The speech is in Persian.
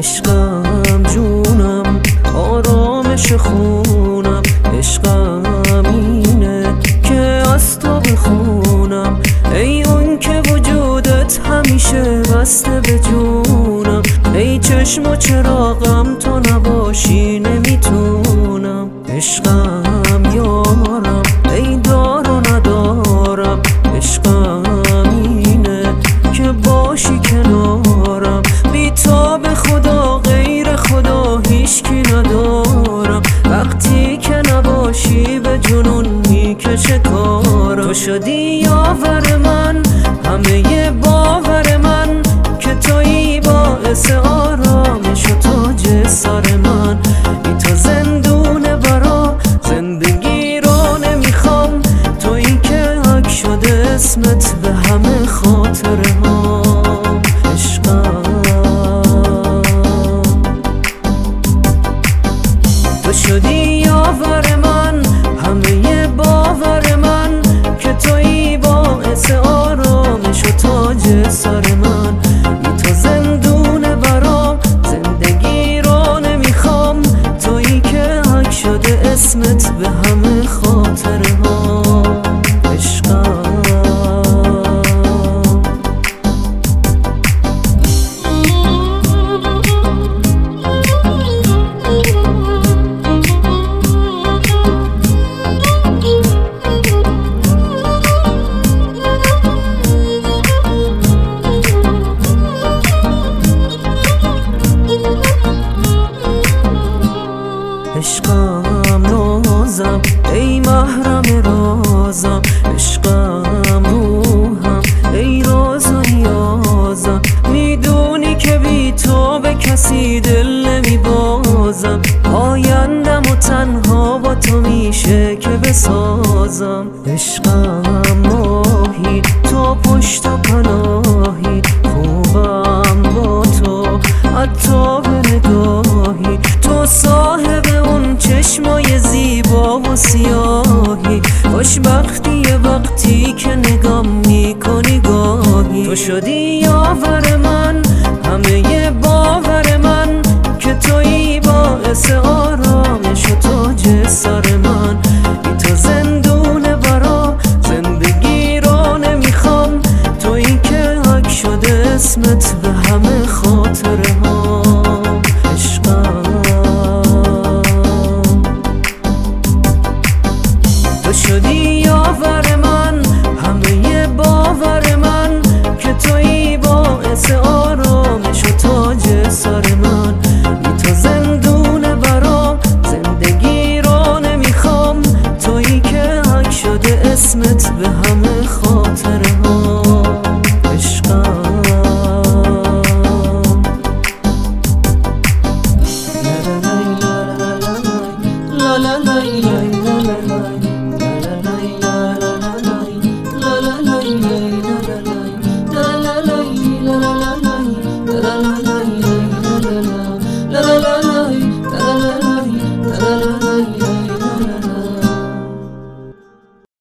عشقم جونم آرامش خونم، عشقم اینه که از تو بخونم. ای اون که وجودت همیشه بسته به جونم، ای چشم و چراغم تو نباشی نمیتونم. عشقم یارم ای دار و ندارم، عشقم اینه که باشی کنارم. بی تو به خدا غیر خدا هیچکی ندارم، وقتی که نباشی به جنون میکشه کارم. تو شدی یاور من همه باور من، که تویی باعث آرامش و تاج سر من. بی تو زندونه برا زندگی رو نمیخوام، تویی که حک شده اسمت به همه خاطره ها. تو شدی یاور من همه باور من، که تویی باعث آرامش و تاج سر من. بی تو زندونه برام زندگی رو نمیخوام، تویی که حک شده اسمت به همه خاطره ها. عشقم عشقم نازم ای محرم رازم، عشقم روحم ای راز و نیازم. میدونی که بی تو به کسی دل نمیبازم، آیندم و تنها با تو میشه که بسازم. عشقم ماهی تو پشت و پناهی، خوبم با تو حتی به نگاهی. تو صاحب اون چشمای زیبا و سیاهی، خوشبختیه وقتی که نگام میکنی گاهی. تو شدی یاور من همه باور من، که تویی باعث آرامش و تاج سر من. بی تو زندونه برا زندگی رو نمیخوام، تویی که حک شده اسمت به همه خاطره ها. تو شدی یاور من همه باور من، که تویی باعث آرامش و تاج سر من. بی تو زندونه برام زندگی رو نمیخوام، تویی که حک شده اسمت به همه خاطره ها.